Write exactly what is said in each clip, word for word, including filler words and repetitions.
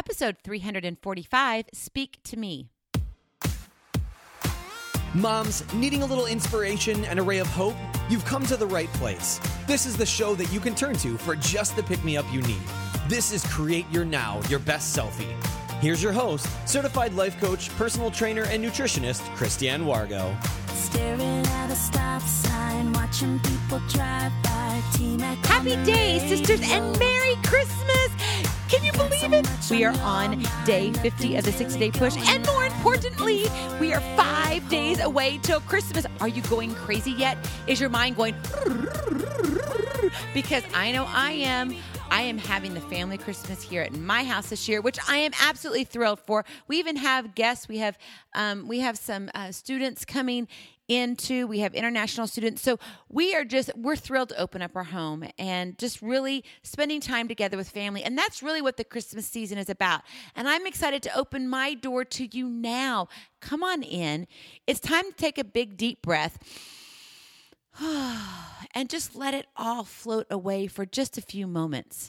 episode three forty-five, Speak to Me. Moms, needing a little inspiration and a ray of hope? You've come to the right place. This is the show that you can turn to for just the pick-me-up you need. This is Create Your Now, Your Best Selfie. Here's your host, certified life coach, personal trainer, and nutritionist, Christiane Wargo. Staring at a stop sign, watching people drive by. Happy day, sisters, and Merry Christmas! Can you believe it? We are on day fifty of the sixty-day push, and more importantly, we are five days away till Christmas. Are you going crazy yet? Is your mind going? Because I know I am. I am having the family Christmas here at my house this year, which I am absolutely thrilled for. We even have guests. We have um, we have some uh, students coming into. We have international students. So we are just, we're thrilled to open up our home and just really spending time together with family. And that's really what the Christmas season is about. And I'm excited to open my door to you now. Come on in. It's time to take a big, deep breath and just let it all float away for just a few moments.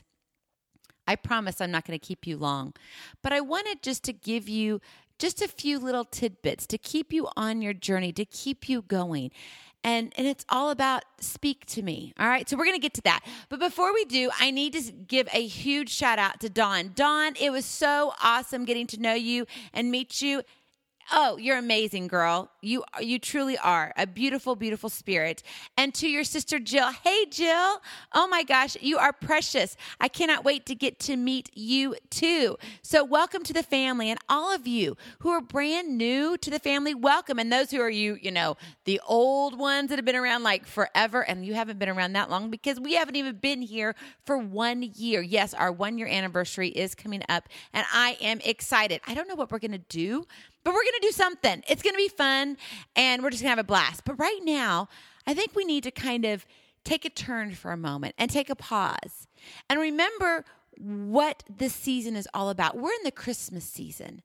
I promise I'm not going to keep you long, but I wanted just to give you just a few little tidbits to keep you on your journey, to keep you going. And, and it's all about speak to me. All right. So we're going to get to that. But before we do, I need to give a huge shout out to Dawn. Dawn, it was so awesome getting to know you and meet you. Oh, you're amazing, girl. You you truly are a beautiful, beautiful spirit. And to your sister, Jill. Hey, Jill. Oh, my gosh. You are precious. I cannot wait to get to meet you, too. So welcome to the family. And all of you who are brand new to the family, welcome. And those who are you, you know, the old ones that have been around like forever, and you haven't been around that long because we haven't even been here for one year. Yes, our one-year anniversary is coming up, and I am excited. I don't know what we're going to do, but we're going to do something. It's going to be fun, and we're just going to have a blast. But right now, I think we need to kind of take a turn for a moment and take a pause and remember what this season is all about. We're in the Christmas season,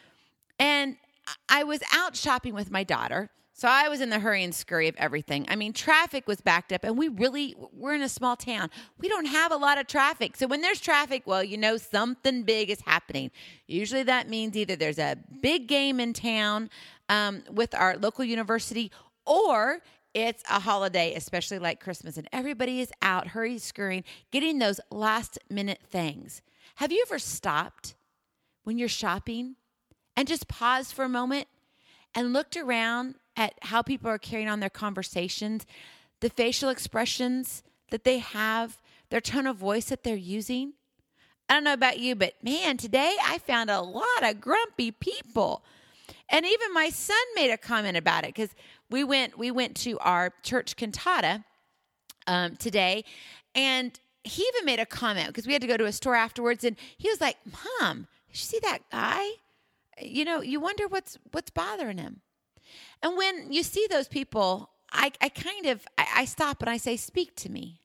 and I was out shopping with my daughter, so I was in the hurry and scurry of everything. I mean, traffic was backed up, and we really, we're in a small town. We don't have a lot of traffic. So when there's traffic, well, you know something big is happening. Usually that means either there's a big game in town um, with our local university, or it's a holiday, especially like Christmas, and everybody is out, hurry, scurrying, getting those last-minute things. Have you ever stopped when you're shopping and just paused for a moment and looked around at how people are carrying on their conversations, the facial expressions that they have, their tone of voice that they're using? I don't know about you, but man, today I found a lot of grumpy people. And even my son made a comment about it because we went we went to our church cantata um, today, and he even made a comment because we had to go to a store afterwards, and he was like, "Mom, did you see that guy? You know, you wonder what's what's bothering him." And when you see those people, I, I kind of, I, I stop and I say, speak to me.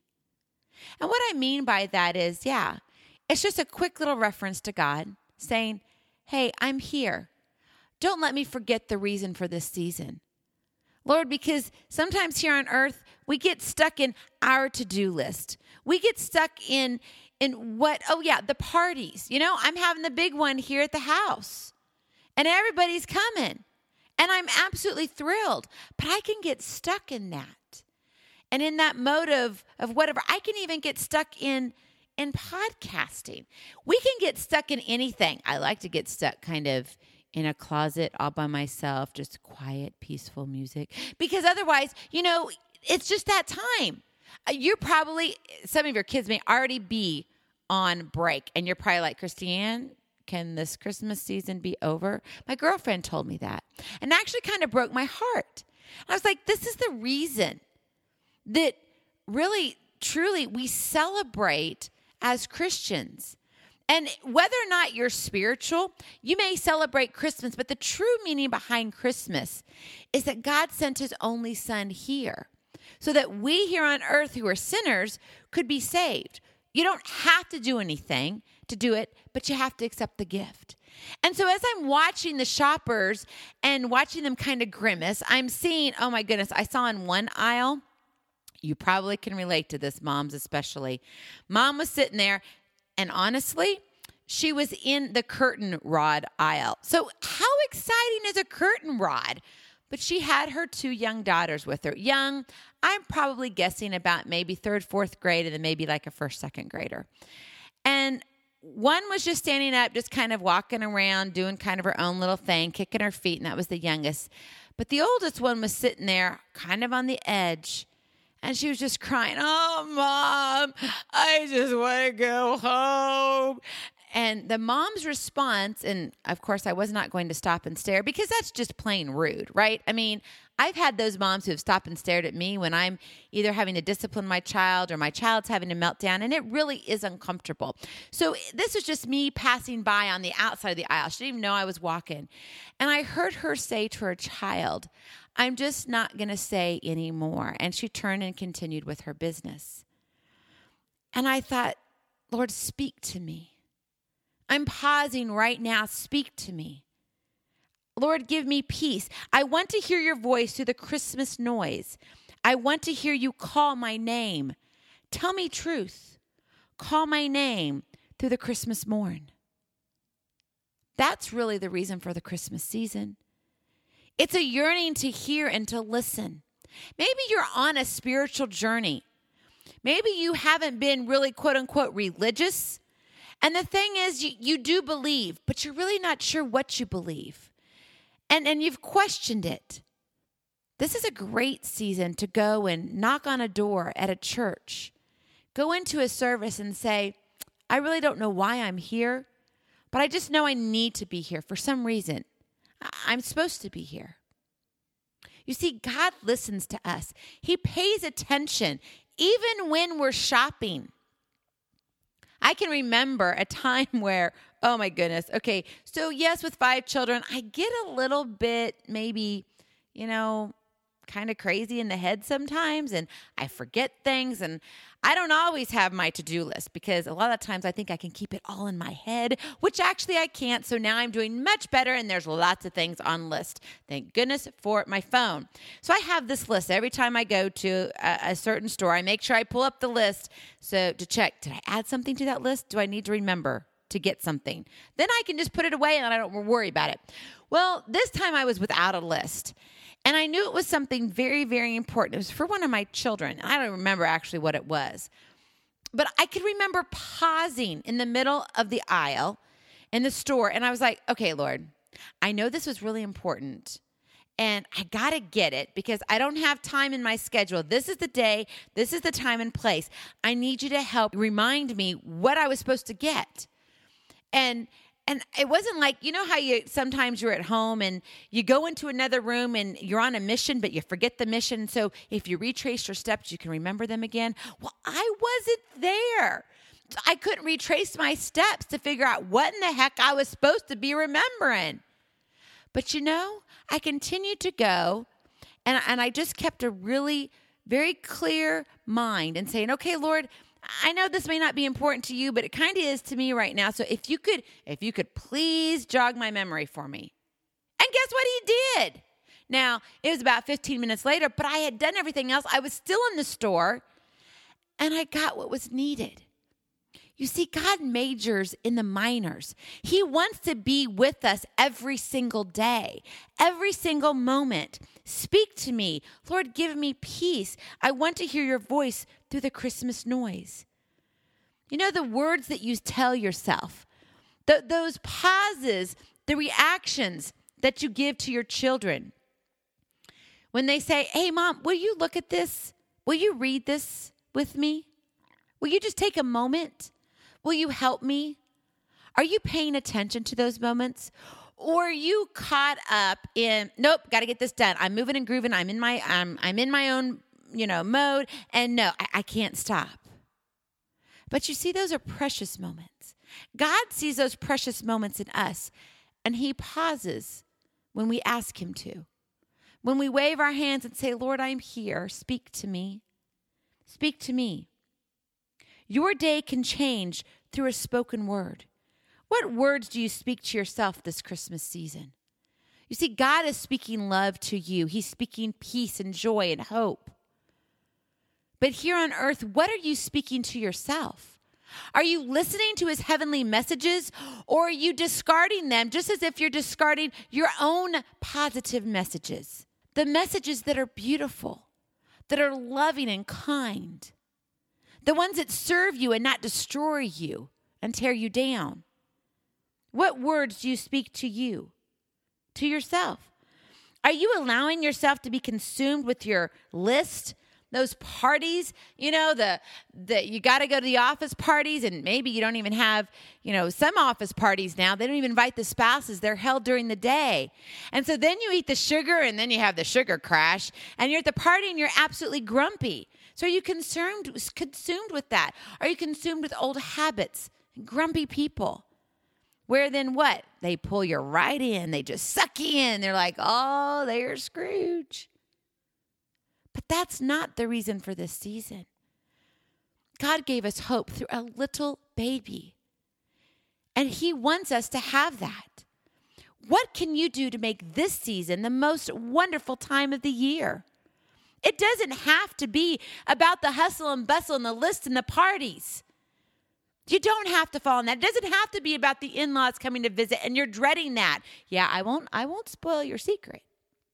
And what I mean by that is, yeah, it's just a quick little reference to God saying, hey, I'm here. Don't let me forget the reason for this season. Lord, because sometimes here on earth, we get stuck in our to-do list. We get stuck in, in what, oh yeah, the parties. You know, I'm having the big one here at the house, and everybody's coming. And I'm absolutely thrilled, but I can get stuck in that. And in that mode of, of whatever, I can even get stuck in, in podcasting. We can get stuck in anything. I like to get stuck kind of in a closet all by myself, just quiet, peaceful music. Because otherwise, you know, it's just that time. You're probably, some of your kids may already be on break. And you're probably like, Christiane, can this Christmas season be over? My girlfriend told me that, and actually kind of broke my heart. I was like, this is the reason that really, truly, we celebrate as Christians. And whether or not you're spiritual, you may celebrate Christmas, but the true meaning behind Christmas is that God sent his only son here so that we here on earth who are sinners could be saved. You don't have to do anything to do it, but you have to accept the gift. And so as I'm watching the shoppers and watching them kind of grimace, I'm seeing, oh my goodness, I saw in one aisle, you probably can relate to this, moms especially. Mom was sitting there, and honestly, she was in the curtain rod aisle. So how exciting is a curtain rod? But she had her two young daughters with her. Young, I'm probably guessing about maybe third, fourth grade, and then maybe like a first, second grader. And one was just standing up, just kind of walking around, doing kind of her own little thing, kicking her feet, and that was the youngest. But the oldest one was sitting there kind of on the edge, and she was just crying, "Oh, Mom, I just want to go home." And the mom's response, and of course I was not going to stop and stare because that's just plain rude, right? I mean, I've had those moms who have stopped and stared at me when I'm either having to discipline my child or my child's having a meltdown, and it really is uncomfortable. So this was just me passing by on the outside of the aisle. She didn't even know I was walking. And I heard her say to her child, "I'm just not going to say anymore." And she turned and continued with her business. And I thought, Lord, speak to me. I'm pausing right now. Speak to me. Lord, give me peace. I want to hear your voice through the Christmas noise. I want to hear you call my name. Tell me truth. Call my name through the Christmas morn. That's really the reason for the Christmas season. It's a yearning to hear and to listen. Maybe you're on a spiritual journey. Maybe you haven't been really, quote unquote, religious. And the thing is, you, you do believe, but you're really not sure what you believe. And, and you've questioned it. This is a great season to go and knock on a door at a church. Go into a service and say, "I really don't know why I'm here, but I just know I need to be here for some reason. I'm supposed to be here." You see, God listens to us. He pays attention even when we're shopping. I can remember a time where, oh my goodness, okay, so yes, with five children, I get a little bit maybe, you know, kind of crazy in the head sometimes, and I forget things, and I don't always have my to-do list because a lot of times I think I can keep it all in my head, which actually I can't, so now I'm doing much better, and there's lots of things on list. Thank goodness for my phone. So I have this list. Every time I go to a, a certain store, I make sure I pull up the list so to check, did I add something to that list? Do I need to remember to get something? Then I can just put it away, and I don't worry about it. Well, this time I was without a list. And I knew it was something very, very important. It was for one of my children. I don't remember actually what it was. But I could remember pausing in the middle of the aisle in the store. And I was like, okay, Lord, I know this was really important. And I got to get it because I don't have time in my schedule. This is the day. This is the time and place. I need you to help remind me what I was supposed to get. And And it wasn't like, you know how you sometimes you're at home and you go into another room and you're on a mission, but you forget the mission. So if you retrace your steps, you can remember them again. Well, I wasn't there. I couldn't retrace my steps to figure out what in the heck I was supposed to be remembering. But you know, I continued to go, and, and I just kept a really very clear mind and saying, okay, Lord, I know this may not be important to you, but it kind of is to me right now. So if you could, if you could please jog my memory for me. And guess what he did? Now, it was about fifteen minutes later, but I had done everything else. I was still in the store, and I got what was needed. You see, God majors in the minors. He wants to be with us every single day, every single moment. Speak to me. Lord, give me peace. I want to hear your voice through the Christmas noise. You know, the words that you tell yourself, the, those pauses, the reactions that you give to your children. When they say, hey, Mom, will you look at this? Will you read this with me? Will you just take a moment? Will you help me? Are you paying attention to those moments? Or are you caught up in, nope, got to get this done. I'm moving and grooving. I'm in my, I'm, I'm in my own, you know, mode. And no, I, I can't stop. But you see, those are precious moments. God sees those precious moments in us, and he pauses when we ask him to. When we wave our hands and say, Lord, I'm here. Speak to me. Speak to me. Your day can change through a spoken word. What words do you speak to yourself this Christmas season? You see, God is speaking love to you. He's speaking peace and joy and hope. But here on earth, what are you speaking to yourself? Are you listening to his heavenly messages, or are you discarding them just as if you're discarding your own positive messages? The messages that are beautiful, that are loving and kind. The ones that serve you and not destroy you and tear you down. What words do you speak to you, to yourself? Are you allowing yourself to be consumed with your list? Those parties, you know, the the you got to go to the office parties, and maybe you don't even have, you know, some office parties now, they don't even invite the spouses. They're held during the day. And so then you eat the sugar, and then you have the sugar crash, and you're at the party and you're absolutely grumpy. So are you consumed, consumed with that? Are you consumed with old habits, grumpy people? Where then what? They pull you right in. They just suck you in. They're like, oh, they're Scrooge. But that's not the reason for this season. God gave us hope through a little baby. And he wants us to have that. What can you do to make this season the most wonderful time of the year? It doesn't have to be about the hustle and bustle and the list and the parties. You don't have to fall in that. It doesn't have to be about the in-laws coming to visit and you're dreading that. Yeah, I won't, I won't spoil your secret.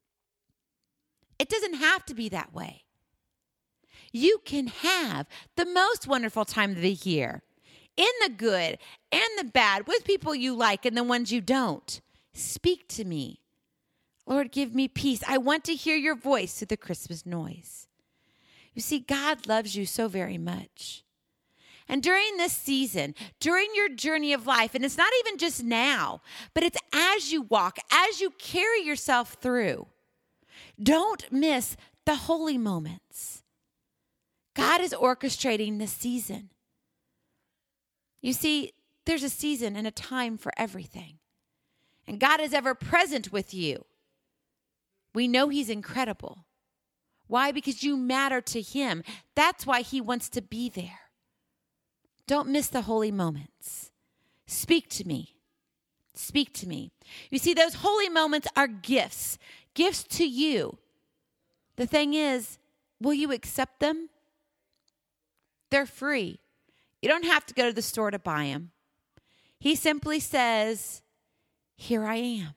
It doesn't have to be that way. You can have the most wonderful time of the year, in the good and the bad, with people you like and the ones you don't. Speak to me. Lord, give me peace. I want to hear your voice through the Christmas noise. You see, God loves you so very much. And during this season, during your journey of life, and it's not even just now, but it's as you walk, as you carry yourself through, don't miss the holy moments. God is orchestrating this season. You see, there's a season and a time for everything. And God is ever present with you. We know he's incredible. Why? Because you matter to him. That's why he wants to be there. Don't miss the holy moments. Speak to me. Speak to me. You see, those holy moments are gifts. Gifts to you. The thing is, will you accept them? They're free. You don't have to go to the store to buy them. He simply says, here I am.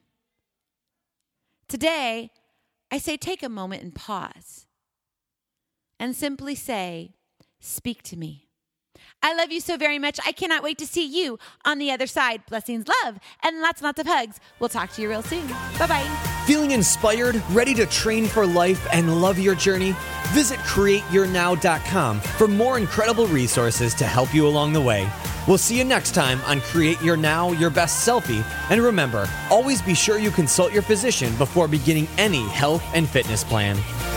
Today, I say take a moment and pause and simply say, speak to me. I love you so very much. I cannot wait to see you on the other side. Blessings, love, and lots and lots of hugs. We'll talk to you real soon. Bye-bye. Feeling inspired, ready to train for life, and love your journey? Visit create your now dot com for more incredible resources to help you along the way. We'll see you next time on Create Your Now, Your Best Selfie. And remember, always be sure you consult your physician before beginning any health and fitness plan.